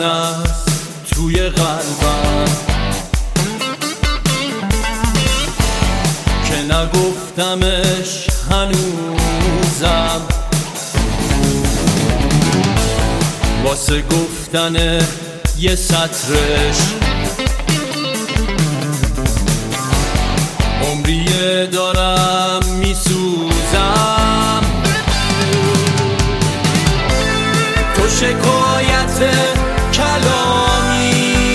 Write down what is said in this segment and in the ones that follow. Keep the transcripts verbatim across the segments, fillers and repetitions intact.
ترانه است توی قلبم که نگفتمش هنوزم، واسه گفتن یه سطرش عمریه دارم میسوزم. تو شکایت کلامی،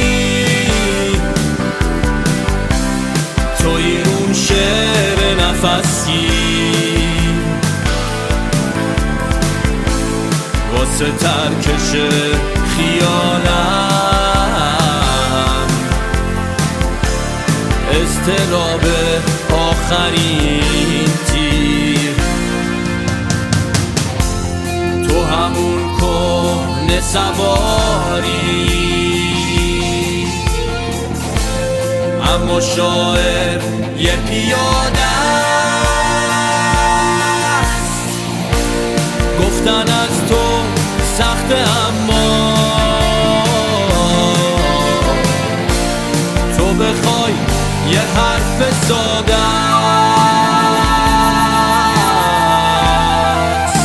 توی اون شعر نفسی، واسه ترکش خیالم اضطراب آخرین تیر. تو همون کهنه سواری، اما شاعر یه پیاده است. گفتن از تو سخته اما تو بخوای یه حرف ساده است.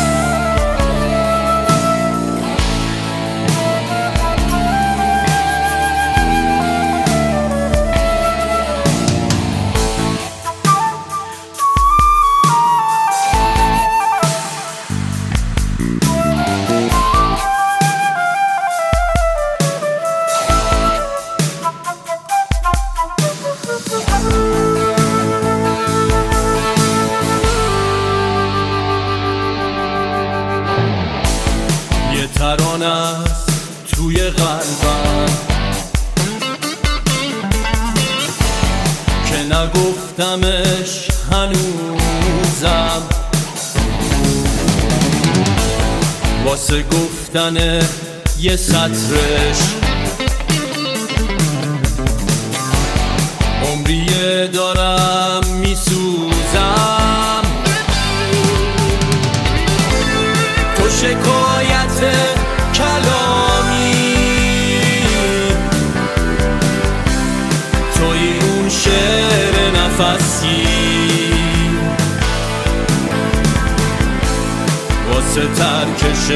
ترانه است توی قلبم که نگفتمش هنوزم، واسه گفتن یه سطرش عمریه دارم میسوزم. تو شکایت کلامی، توی اون شعر نفسی، واسه ترکش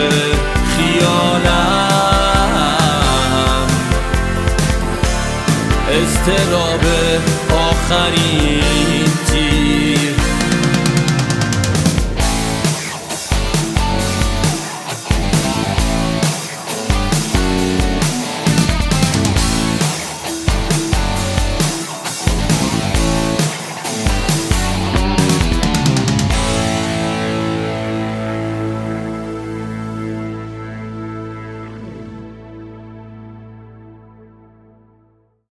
خیالم اضطراب آخرین